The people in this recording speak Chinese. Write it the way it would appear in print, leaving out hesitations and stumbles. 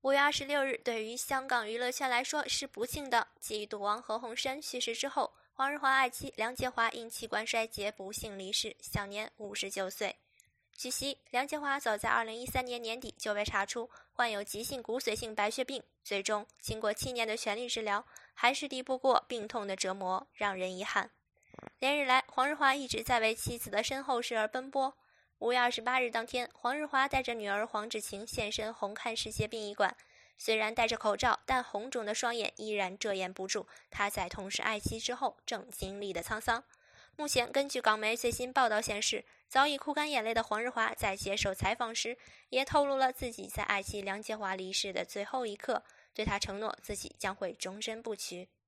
5月26日，对于香港娱乐圈来说是不幸的。继赌王何鸿燊去世之后，黄日华爱妻梁洁华因器官衰竭不幸离世，享年59岁。据悉，梁洁华早在2013年年底就被查出患有急性骨髓性白血病，最终经过7年的全力治疗，还是抵不过病痛的折磨，让人遗憾。连日来，黄日华一直在为妻子的身后事而奔波。5月28日当天，黄日华带着女儿黄芷晴现身红磡世界殡仪馆。虽然戴着口罩，但红肿的双眼依然遮掩不住他在痛失爱妻之后正经历的沧桑。目前，根据港媒最新报道显示，早已哭干眼泪的黄日华在接受采访时，也透露了自己在爱妻梁洁华离世的最后一刻，对他承诺自己将会终身不娶。